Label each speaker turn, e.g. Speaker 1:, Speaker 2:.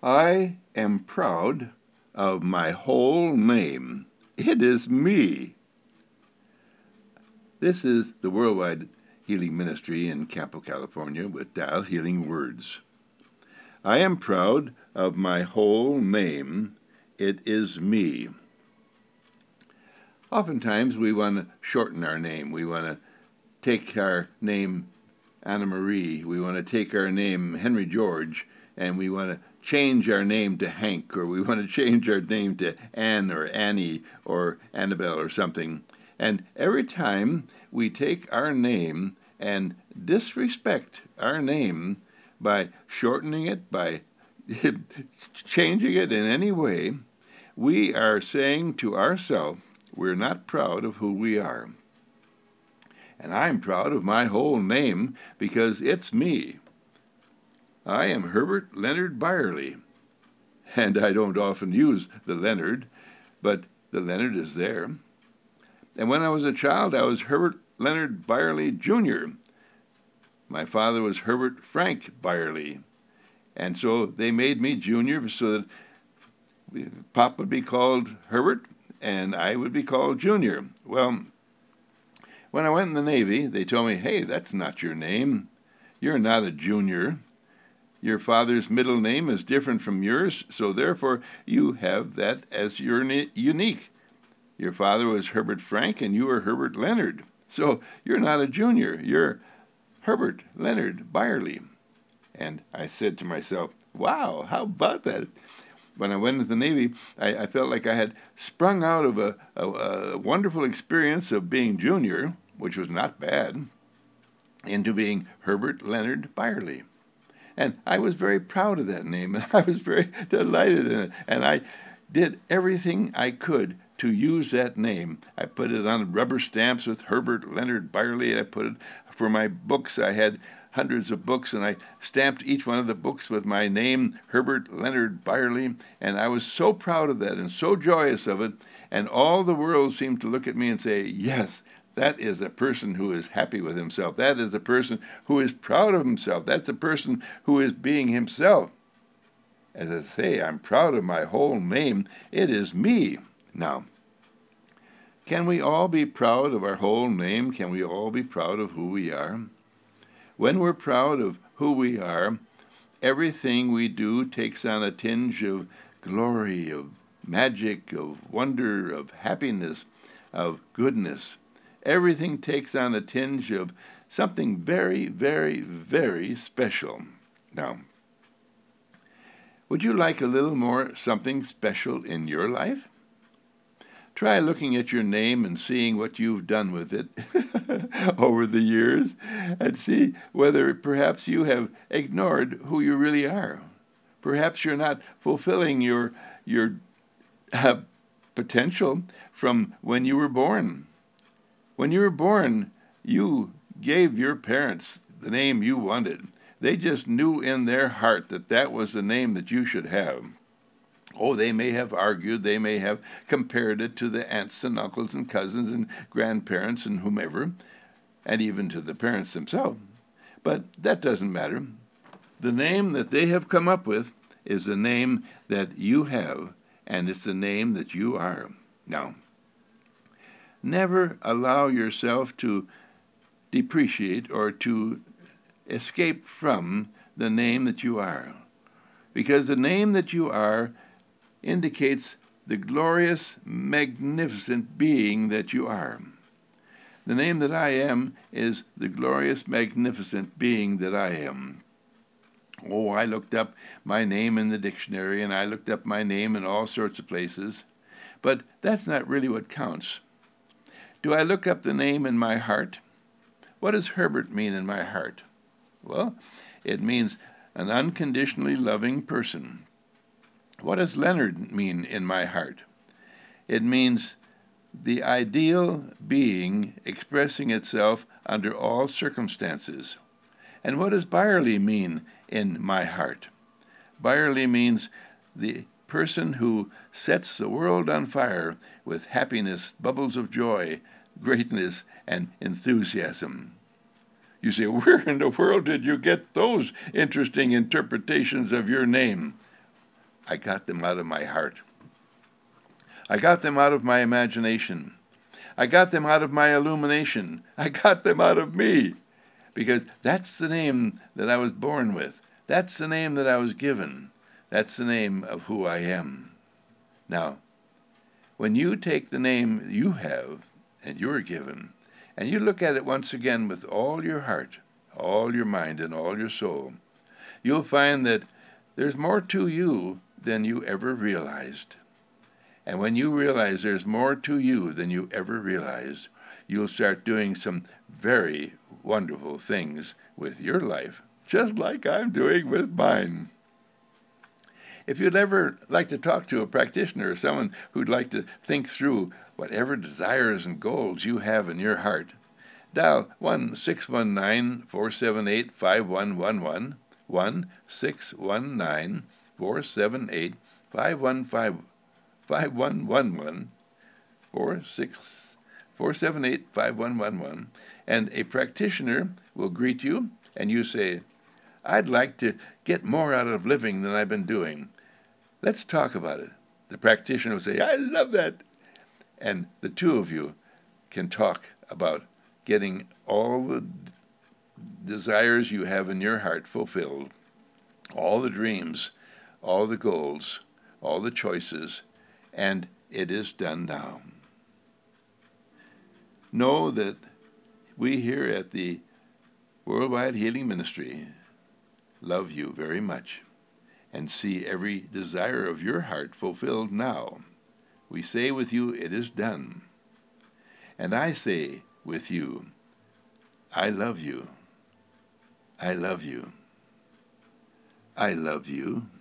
Speaker 1: I am proud of my whole name. It is me. This is the Worldwide Healing Ministry in Campo, California with Dial Healing Words. I am proud of my whole name. It is me. Oftentimes we want to shorten our name. We want to take our name Anna Marie. We want to take our name Henry George, and we want to change our name to Hank, or we want to change our name to Anne or Annie or Annabelle or something. And every time we take our name and disrespect our name by shortening it, by changing it in any way, we are saying to ourselves, we're not proud of who we are. And I'm proud of my whole name because it's me. I am Herbert Leonard Byerly. And I don't often use the Leonard, but the Leonard is there. And when I was a child, I was Herbert Leonard Byerly Jr. My father was Herbert Frank Byerly. And so they made me Junior so that Pop would be called Herbert and I would be called Junior. Well, when I went in the Navy, they told me, hey, that's not your name. You're not a junior. Your father's middle name is different from yours, so therefore you have that as your unique. Your father was Herbert Frank, and you were Herbert Leonard. So you're not a junior. You're Herbert Leonard Byerly. And I said to myself, wow, how about that? When I went into the Navy, I felt like I had sprung out of a wonderful experience of being junior, which was not bad, into being Herbert Leonard Byerly. And I was very proud of that name, and I was very delighted in it. And I did everything I could to use that name. I put it on rubber stamps with Herbert Leonard Byerly. I put it for my books. I had hundreds of books, and I stamped each one of the books with my name, Herbert Leonard Byerly, and I was so proud of that and so joyous of it, and all the world seemed to look at me and say, yes, that is a person who is happy with himself. That is a person who is proud of himself. That's a person who is being himself. As I say, I'm proud of my whole name. It is me. Now, can we all be proud of our whole name? Can we all be proud of who we are? When we're proud of who we are, everything we do takes on a tinge of glory, of magic, of wonder, of happiness, of goodness. Everything takes on a tinge of something very, very, very special. Now, would you like a little more something special in your life? Try looking at your name and seeing what you've done with it over the years and see whether perhaps you have ignored who you really are. Perhaps you're not fulfilling your potential from when you were born. When you were born, you gave your parents the name you wanted. They just knew in their heart that that was the name that you should have. Oh, they may have argued, they may have compared it to the aunts and uncles and cousins and grandparents and whomever, and even to the parents themselves. But that doesn't matter. The name that they have come up with is the name that you have, and it's the name that you are. Now, never allow yourself to depreciate or to escape from the name that you are, because the name that you are indicates the glorious, magnificent being that you are. The name that I am is the glorious, magnificent being that I am. Oh, I looked up my name in the dictionary, and I looked up my name in all sorts of places, but that's not really what counts. Do I look up the name in my heart? What does Herbert mean in my heart? Well, it means an unconditionally loving person. What does Leonard mean in my heart? It means the ideal being expressing itself under all circumstances. And what does Byerly mean in my heart? Byerly means the person who sets the world on fire with happiness, bubbles of joy, greatness, and enthusiasm. You say, where in the world did you get those interesting interpretations of your name? I got them out of my heart. I got them out of my imagination. I got them out of my illumination. I got them out of me. Because that's the name that I was born with. That's the name that I was given. That's the name of who I am. Now, when you take the name you have and you're given, and you look at it once again with all your heart, all your mind, and all your soul, you'll find that there's more to you than you ever realized. And when you realize there's more to you than you ever realized, you'll start doing some very wonderful things with your life, just like I'm doing with mine. If you'd ever like to talk to a practitioner or someone who'd like to think through whatever desires and goals you have in your heart, dial 1-619-478-5111, 1-619-478-5111, 478-5111, and a practitioner will greet you, and you say, I'd like to get more out of living than I've been doing. Let's talk about it. The practitioner will say, I love that. And the two of you can talk about getting all the desires you have in your heart fulfilled, all the dreams, all the goals, all the choices, and it is done now. Know that we here at the Worldwide Healing Ministry love you very much and see every desire of your heart fulfilled now. We say with you, it is done. And I say with you, I love you. I love you. I love you.